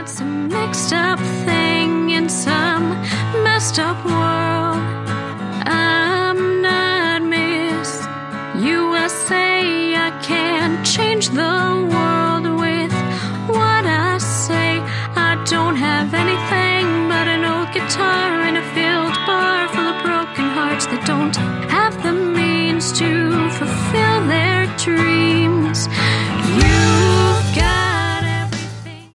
Some mixed up thing in some messed up world.